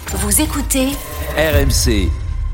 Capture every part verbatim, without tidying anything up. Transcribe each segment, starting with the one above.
Vous écoutez R M C.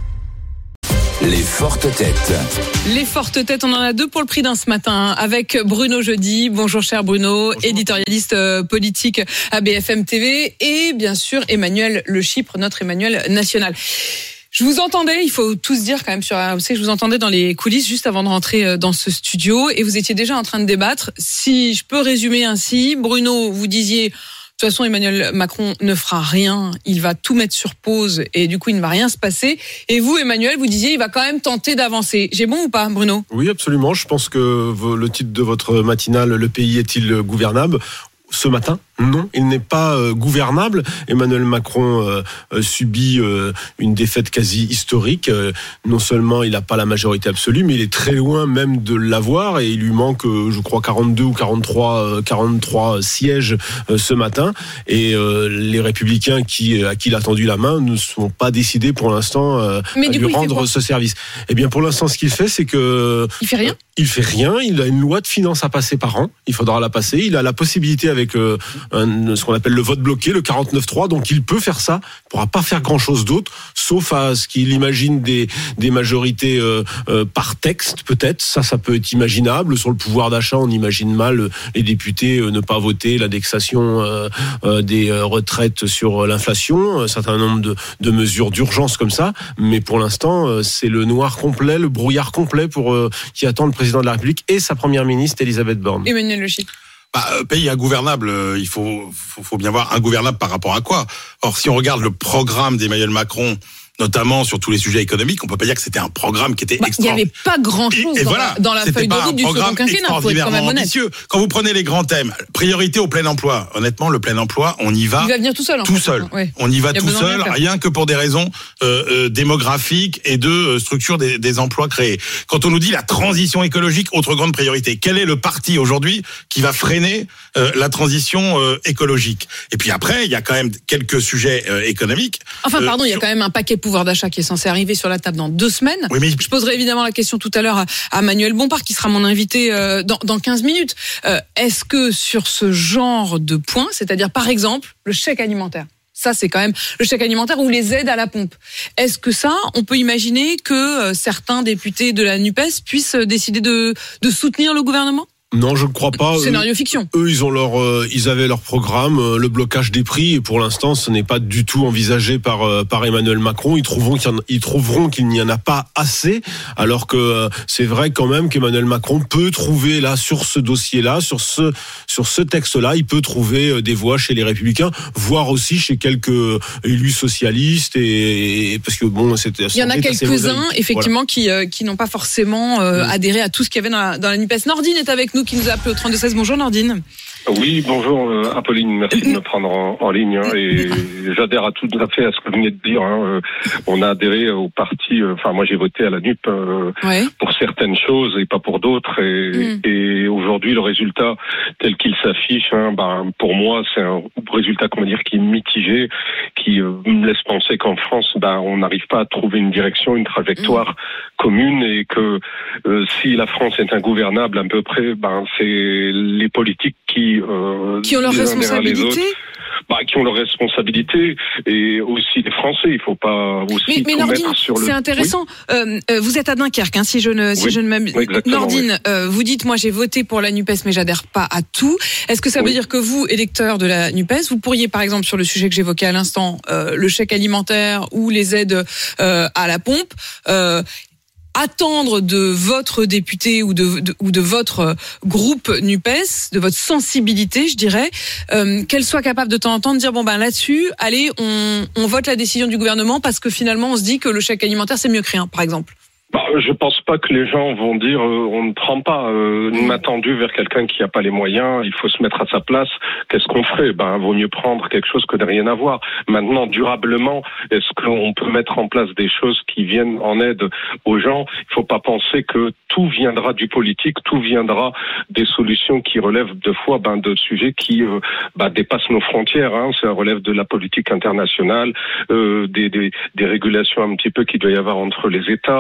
Les fortes têtes. Les fortes têtes, on en a deux pour le prix d'un ce matin, avec Bruno Jeudi. Bonjour cher Bruno, bonjour. Éditorialiste euh, politique à B F M T V, et bien sûr Emmanuel Le Chypre, notre Emmanuel national. Je vous entendais, il faut tous dire quand même sur R M C, je vous entendais dans les coulisses juste avant de rentrer dans ce studio, et vous étiez déjà en train de débattre. Si je peux résumer ainsi, Bruno, vous disiez... De toute façon, Emmanuel Macron ne fera rien. Il va tout mettre sur pause et du coup, il ne va rien se passer. Et vous, Emmanuel, vous disiez, il va quand même tenter d'avancer. J'ai bon ou pas, Bruno ? Oui, absolument. Je pense que le titre de votre matinale, le pays est-il gouvernable ? Ce matin, non, il n'est pas euh, gouvernable. Emmanuel Macron euh, euh, subit euh, une défaite quasi historique. Euh, non seulement il n'a pas la majorité absolue, mais il est très loin même de l'avoir, et il lui manque, euh, je crois, quarante-deux ou quarante-trois, euh, quarante-trois sièges euh, ce matin. Et euh, les Républicains qui, à qui il a tendu la main ne sont pas décidés pour l'instant euh, à lui coup, rendre ce service. Eh bien, pour l'instant, ce qu'il fait, c'est que... Il fait rien euh, Il fait rien. Il a une loi de finances à passer par an. Il faudra la passer. Il a la possibilité avec euh, un, ce qu'on appelle le vote bloqué, le quarante-neuf trois. Donc il peut faire ça. Il pourra pas faire grand chose d'autre, sauf à ce qu'il imagine des, des majorités euh, euh, par texte, peut-être. Ça, ça peut être imaginable. Sur le pouvoir d'achat, on imagine mal les députés euh, ne pas voter l'indexation euh, euh, des retraites sur l'inflation. Un certain nombre de, de mesures d'urgence comme ça. Mais pour l'instant, euh, c'est le noir complet, le brouillard complet pour euh, qui attend le président de la République et sa première ministre Elisabeth Borne. Emmanuel Le Chypre. Bah, pays ingouvernable, il faut, faut, faut bien voir ingouvernable par rapport à quoi. Or, si on regarde le programme d'Emmanuel Macron, notamment sur tous les sujets économiques, on peut pas dire que c'était un programme qui était bah, extraordinaire. Il n'y avait pas grand-chose dans, voilà, la, dans la feuille de route du second quinquennat, faut être quand même honnête. Ambitieux. Quand vous prenez les grands thèmes, priorité au plein emploi. Honnêtement, le plein emploi, on y va. Il va venir tout seul. En tout fait. seul. Ouais. On y va tout seul, rien que pour des raisons euh, euh, démographiques et de euh, structure des, des emplois créés. Quand on nous dit la transition écologique, autre grande priorité. Quel est le parti aujourd'hui qui va freiner euh, la transition euh, écologique ? Et puis après, il y a quand même quelques sujets euh, économiques. Enfin, pardon, il euh, sur... y a quand même un paquet pouvoir d'achat qui est censé arriver sur la table dans deux semaines. Oui, mais... Je poserai évidemment la question tout à l'heure à, à Manuel Bompard, qui sera mon invité euh, dans, dans quinze minutes. Euh, est-ce que sur ce genre de points, c'est-à-dire par exemple le chèque alimentaire, ça c'est quand même le chèque alimentaire ou les aides à la pompe, est-ce que ça, on peut imaginer que euh, certains députés de la NUPES puissent décider de, de soutenir le gouvernement ? Non, je ne crois pas. Scénario eux, fiction. Eux, ils ont leur, euh, ils avaient leur programme, euh, le blocage des prix, et pour l'instant, ce n'est pas du tout envisagé par euh, par Emmanuel Macron. Ils trouveront qu'il y en, ils trouveront qu'il n'y en a pas assez, alors que euh, c'est vrai quand même qu'Emmanuel Macron peut trouver là sur ce dossier-là, sur ce sur ce texte-là, il peut trouver euh, des voix chez les Républicains, voire aussi chez quelques élus socialistes, et, et parce que bon, c'était. Il y en a quelques-uns, effectivement, voilà. qui euh, qui n'ont pas forcément euh, mmh. adhéré à tout ce qu'il y avait dans la, dans la NUPES. Nordine est avec nous, qui nous a appelé au trente-deux seize. Bonjour Nordine. Oui, bonjour euh, Apolline, merci de me prendre en, en ligne, hein, et j'adhère à tout à fait à ce que vous venez de dire. Hein, euh, on a adhéré au parti, enfin euh, moi j'ai voté à la NUP euh, ouais. pour certaines choses et pas pour d'autres, et, mm. et aujourd'hui le résultat tel qu'il s'affiche, hein, ben, pour moi c'est un résultat comment dire qui est mitigé, qui euh, me laisse penser qu'en France ben, on n'arrive pas à trouver une direction, une trajectoire mm. commune, et que euh, si la France est ingouvernable à peu près, ben, c'est les politiques qui Euh, qui ont leurs responsabilités, bah, qui ont leurs responsabilités, et aussi les Français. Il faut pas aussi mais, mais tout Nordine, mettre sur le. C'est intéressant. Oui. Euh, euh, vous êtes à Dunkerque, hein, si je ne, si oui. je ne m'abuse. Oui, Nordine, oui. euh, vous dites, moi j'ai voté pour la NUPES, mais j'adhère pas à tout. Est-ce que ça veut oui. dire que vous, électeur de la NUPES, vous pourriez, par exemple, sur le sujet que j'évoquais à l'instant, euh, le chèque alimentaire ou les aides euh, à la pompe, euh, attendre de votre député ou de, de ou de votre groupe NUPES, de votre sensibilité, je dirais, euh, qu'elle soit capable de temps en temps de dire bon ben là-dessus, allez, on, on vote la décision du gouvernement parce que finalement on se dit que le chèque alimentaire c'est mieux que rien, par exemple. Bah, je pense pas que les gens vont dire euh, on ne prend pas euh, une main tendue vers quelqu'un qui n'a pas les moyens, il faut se mettre à sa place. Qu'est-ce qu'on ferait ? Ben, vaut mieux prendre quelque chose que de rien avoir. Maintenant, durablement, est-ce qu'on peut mettre en place des choses qui viennent en aide aux gens ? Il faut pas penser que tout viendra du politique, tout viendra des solutions qui relèvent de fois ben, de sujets qui euh, ben, dépassent nos frontières. Hein. Ça relève de la politique internationale, euh, des, des, des régulations un petit peu qu'il doit y avoir entre les États, d'un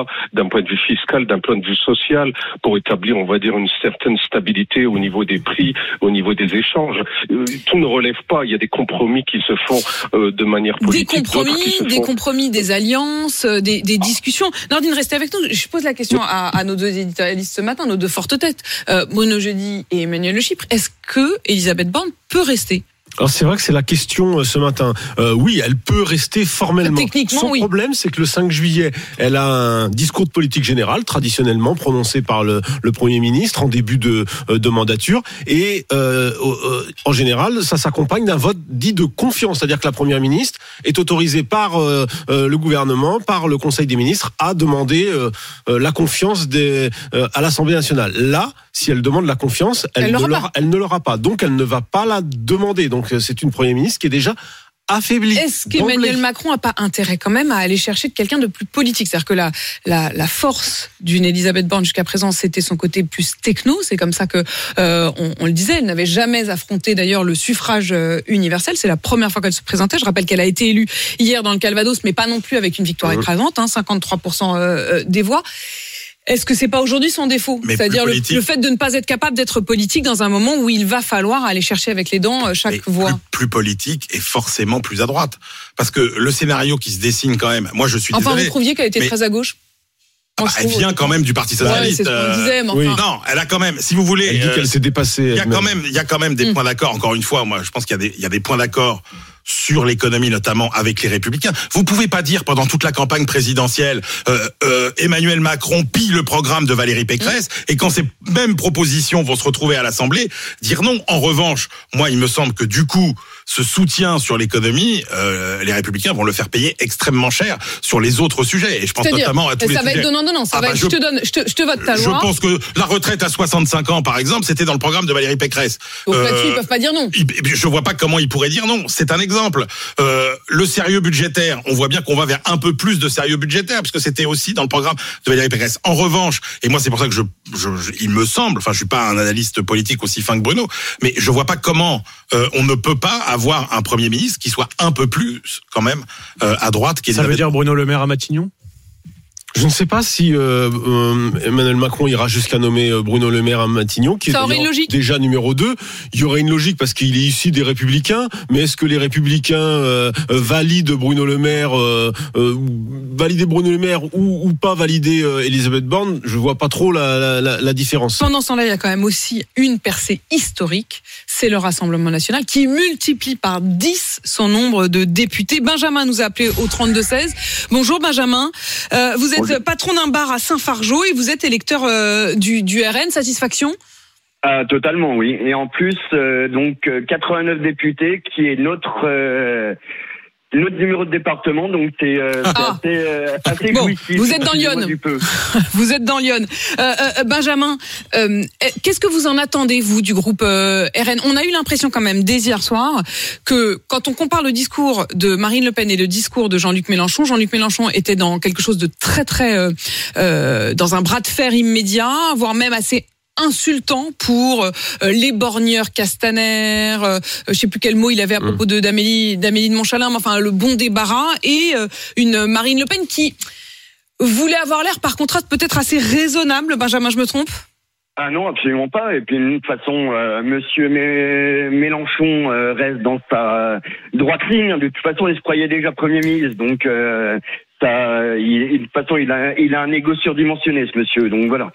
d'un point de vue fiscal, d'un point de vue social, pour établir, on va dire, une certaine stabilité au niveau des prix, au niveau des échanges. Euh, tout ne relève pas. Il y a des compromis qui se font euh, de manière politique. Des compromis, des font... compromis, des alliances, des, des discussions. Nordine, restez avec nous. Je pose la question à, à nos deux éditorialistes ce matin, nos deux fortes têtes, euh, Bruno Jeudi et Emmanuel Le Chypre. Est-ce que Elisabeth Borne peut rester ? Alors c'est vrai que c'est la question ce matin. Euh, oui, elle peut rester formellement. Techniquement, Son oui. problème, c'est que le cinq juillet, elle a un discours de politique générale traditionnellement prononcé par le, le Premier ministre en début de, de mandature, et euh, euh, en général, ça s'accompagne d'un vote dit de confiance, c'est-à-dire que la Première ministre est autorisée par euh, euh, le gouvernement, par le Conseil des ministres, à demander euh, euh, la confiance des, euh, à l'Assemblée nationale. Là, si elle demande la confiance, elle, elle, ne, l'aura, elle ne l'aura pas. Donc, elle ne va pas la demander. Donc, c'est une Première ministre qui est déjà affaiblie. Est-ce qu'Emmanuel Macron n'a pas intérêt quand même à aller chercher quelqu'un de plus politique ? C'est-à-dire que la, la, la force d'une Elisabeth Borne jusqu'à présent, c'était son côté plus techno. C'est comme ça que euh, on, on le disait. Elle n'avait jamais affronté d'ailleurs le suffrage euh, universel. C'est la première fois qu'elle se présentait. Je rappelle qu'elle a été élue hier dans le Calvados, mais pas non plus avec une victoire mmh. écrasante, hein, cinquante-trois pour cent euh, des voix. Est-ce que c'est pas aujourd'hui son défaut ? Mais c'est-à-dire le, le fait de ne pas être capable d'être politique dans un moment où il va falloir aller chercher avec les dents chaque mais voix. Plus, plus politique et forcément plus à droite. Parce que le scénario qui se dessine quand même, moi je suis enfin, désolé. Enfin, vous trouviez qu'elle était mais... très à gauche ? Ah bah, elle vient quand même du Parti socialiste. Ouais, c'est ce qu'on disait, mais enfin... oui. Non, elle a quand même, si vous voulez, elle dit euh, qu'elle s'est dépassée. Il y a quand même, il y a quand même des mmh. points d'accord. Encore une fois, moi, je pense qu'il y a des, il y a des points d'accord sur l'économie, notamment avec les Républicains. Vous pouvez pas dire pendant toute la campagne présidentielle, euh, euh, Emmanuel Macron pille le programme de Valérie Pécresse, mmh. et quand ces mêmes propositions vont se retrouver à l'Assemblée, dire non. En revanche, moi, il me semble que du coup, ce soutien sur l'économie, euh, les Républicains vont le faire payer extrêmement cher sur les autres sujets. Et je pense C'est-à-dire, notamment à tous les ça va sujets. être donnant-donnant. Ça ah va bah être, je, je te donne, je te, je te vote ta loi. Je pense que la retraite à soixante-cinq ans, par exemple, c'était dans le programme de Valérie Pécresse. Donc euh, là-dessus, ils peuvent pas dire non. Je vois pas comment ils pourraient dire non. C'est un exemple. Euh, le sérieux budgétaire, on voit bien qu'on va vers un peu plus de sérieux budgétaire, parce que c'était aussi dans le programme de Valérie Pécresse. En revanche, et moi c'est pour ça que je, je, je il me semble, enfin je suis pas un analyste politique aussi fin que Bruno, mais je vois pas comment euh, on ne peut pas avoir un Premier ministre qui soit un peu plus quand même euh, à droite. Ça veut dire Bruno Le Maire à Matignon ? Je ne sais pas si euh, euh, Emmanuel Macron ira jusqu'à nommer Bruno Le Maire à Matignon, qui ça est déjà numéro deux. Il y aurait une logique parce qu'il est issu des Républicains, mais est-ce que les Républicains euh, valident Bruno Le Maire, euh, euh, valider Bruno Le Maire ou, ou pas valider euh, Elisabeth Borne ? Je vois pas trop la, la, la différence. Pendant ce temps-là, il y a quand même aussi une percée historique, c'est le Rassemblement National qui multiplie par dix son nombre de députés. Benjamin nous a appelé au trente-deux seize. Bonjour Benjamin, euh, vous êtes Bonjour. patron d'un bar à Saint-Fargeau et vous êtes électeur euh, du, du R N, satisfaction ? Ah, totalement, oui. Et en plus, euh, donc quatre-vingt-neuf députés, qui est notre euh, notre numéro de département, donc c'est, euh, ah. c'est assez, euh, assez bon, jouissif. Vous êtes dans Lyon. Vous êtes dans Lyon. Euh, euh, Benjamin, euh, qu'est-ce que vous en attendez, vous, du groupe euh, R N ? On a eu l'impression quand même, dès hier soir, que quand on compare le discours de Marine Le Pen et le discours de Jean-Luc Mélenchon, Jean-Luc Mélenchon était dans quelque chose de très, très... Euh, euh, dans un bras de fer immédiat, voire même assez insultant pour euh, les borgneurs Castaner, euh, je sais plus quel mot il avait à propos de d'Amélie d'Amélie de Montchalin, mais enfin le bon débarras, et euh, une Marine Le Pen qui voulait avoir l'air par contraste peut-être assez raisonnable. Benjamin, je me trompe ? Ah non, absolument pas. Et puis de toute façon, euh, Monsieur Mé- Mélenchon euh, reste dans sa droite ligne. De toute façon, il se croyait déjà Premier ministre, donc euh, ça, il, de toute façon, il a, il a un égo surdimensionné, ce monsieur. Donc voilà.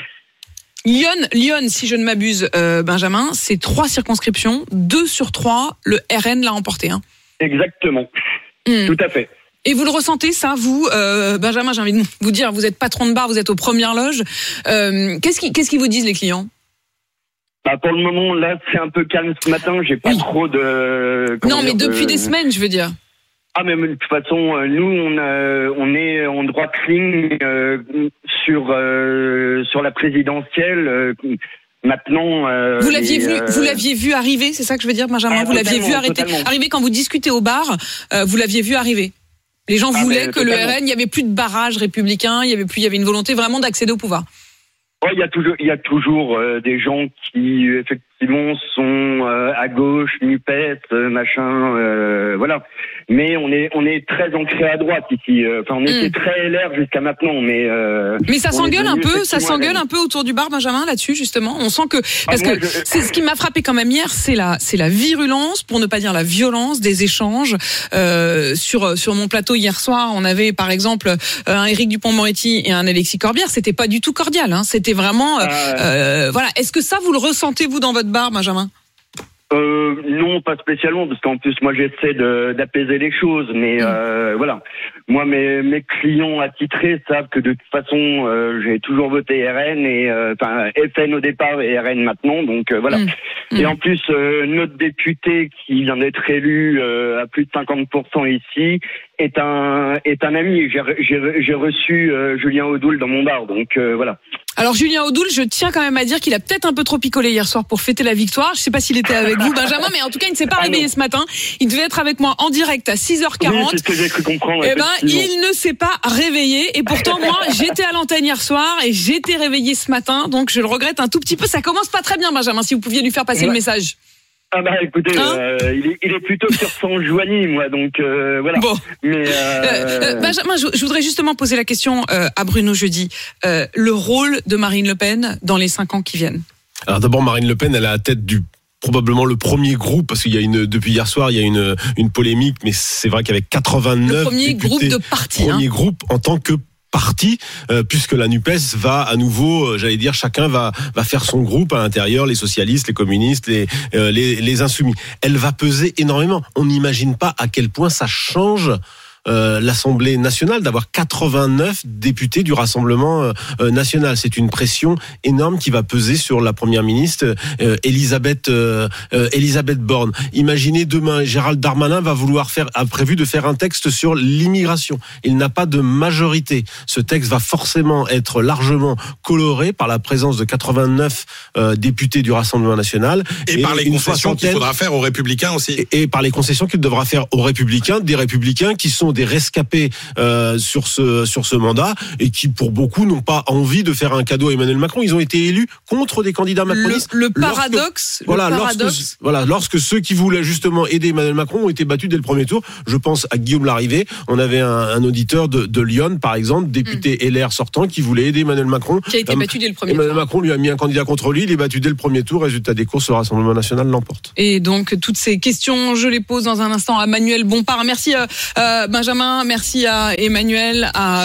Lyon, Lyon, si je ne m'abuse, euh, Benjamin, c'est trois circonscriptions, deux sur trois, le R N l'a emporté. Hein. Exactement, mmh. Tout à fait. Et vous le ressentez, ça, vous, euh, Benjamin, j'ai envie de vous dire, vous êtes patron de bar, vous êtes aux premières loges. Euh, qu'est-ce qui, qu'est-ce qu'ils vous disent, les clients ? Bah pour le moment, là, c'est un peu calme ce matin, j'ai pas oui. trop de... Non, mais dire, depuis de... des semaines, je veux dire. Ah, mais de toute façon, nous, on, a, on est en droite ligne euh, sur euh, sur la présidentielle. Euh, maintenant, euh, vous l'aviez et, vu, euh... vous l'aviez vu arriver, c'est ça que je veux dire, Benjamin. Ah, vous l'aviez vu arrêter, arriver quand vous discutez au bar. Euh, vous l'aviez vu arriver. Les gens ah, voulaient que totalement. Le R N, il y avait plus de barrage républicain, il y avait plus, il y avait une volonté vraiment d'accéder au pouvoir. Oh, il y a toujours, il y a toujours euh, des gens qui effectivement sont euh, à gauche, Nupes, euh, machin, euh, voilà. Mais on est on est très ancré à droite ici. Enfin, on mmh. était très L R jusqu'à maintenant, mais. Euh, mais ça s'engueule un peu, ça s'engueule un peu autour du bar, Benjamin, là-dessus justement. On sent que parce ah, moi, que je... c'est ce qui m'a frappé quand même hier, c'est la c'est la virulence, pour ne pas dire la violence des échanges euh, sur sur mon plateau hier soir. On avait par exemple un Éric Dupond-Moretti et un Alexis Corbière. C'était pas du tout cordial, hein. C'était vraiment euh, euh, voilà. Est-ce que ça vous le ressentez vous dans votre bar, Benjamin? Euh, non, pas spécialement, parce qu'en plus moi j'essaie de, d'apaiser les choses, mais euh, voilà. Moi, mes, mes clients attitrés savent que de toute façon, euh, j'ai toujours voté R N et enfin euh, F N au départ et R N maintenant, donc euh, voilà. Mmh. Et mmh. en plus, euh, notre député qui vient d'être élu euh, à plus de cinquante pour cent ici est un est un ami. J'ai j'ai, j'ai reçu euh, Julien Audoul dans mon bar, donc euh, voilà. Alors Julien Audoul, je tiens quand même à dire qu'il a peut-être un peu trop picolé hier soir pour fêter la victoire. Je sais pas s'il était avec vous, Benjamin, mais en tout cas, il ne s'est pas ah réveillé non. ce matin. Il devait être avec moi en direct à six heures quarante. Oui, c'est ce que j'ai cru comprendre. Eh ben, il ne s'est pas réveillé. Et pourtant, moi, j'étais à l'antenne hier soir et j'étais réveillé ce matin. Donc, je le regrette un tout petit peu. Ça commence pas très bien, Benjamin, si vous pouviez lui faire passer ouais. le message. Ah bah écoutez, hein euh, il, est, il est plutôt sur son joigny, moi, donc euh, voilà. Bon. Mais euh... Euh, Benjamin, je, je voudrais justement poser la question euh, à Bruno jeudi. Euh, le rôle de Marine Le Pen dans les cinq ans qui viennent. Alors d'abord, Marine Le Pen, elle est à la tête du probablement le premier groupe, parce qu'il y a une depuis hier soir, il y a une une polémique, mais c'est vrai qu'avec quatre-vingt-neuf le premier députés, groupe de parti, premier hein. groupe en tant que parti, euh, puisque la NUPES va à nouveau, euh, j'allais dire, chacun va va faire son groupe à l'intérieur, les socialistes, les communistes, les euh, les, les insoumis. Elle va peser énormément. On n'imagine pas à quel point ça change Euh, l'Assemblée nationale d'avoir quatre-vingt-neuf députés du Rassemblement euh, national. C'est une pression énorme qui va peser sur la première ministre euh, Elisabeth euh, euh, Elisabeth Borne. Imaginez demain, Gérald Darmanin va vouloir faire a prévu de faire un texte sur l'immigration. Il n'a pas de majorité. Ce texte va forcément être largement coloré par la présence de quatre-vingt-neuf euh, députés du Rassemblement national et, et par les concessions qu'il faudra faire aux Républicains aussi. Et, et par les concessions qu'il devra faire aux Républicains, des Républicains qui sont des rescapés euh, sur ce sur ce mandat et qui pour beaucoup n'ont pas envie de faire un cadeau à Emmanuel Macron. Ils ont été élus contre des candidats macronistes. Le, le paradoxe, lorsque, voilà, le paradoxe. Lorsque, voilà, lorsque ceux qui voulaient justement aider Emmanuel Macron ont été battus dès le premier tour. Je pense à Guillaume Larrivé. On avait un, un auditeur de, de Lyon, par exemple, député mmh. L R sortant, qui voulait aider Emmanuel Macron. Qui a été euh, battu dès le premier Emmanuel tour. Macron lui a mis un candidat contre lui. Il est battu dès le premier tour. Résultat des courses, le Rassemblement national l'emporte. Et donc toutes ces questions, je les pose dans un instant à Manuel Bompard. Merci euh, euh, Benjamin. Merci à Emmanuel, à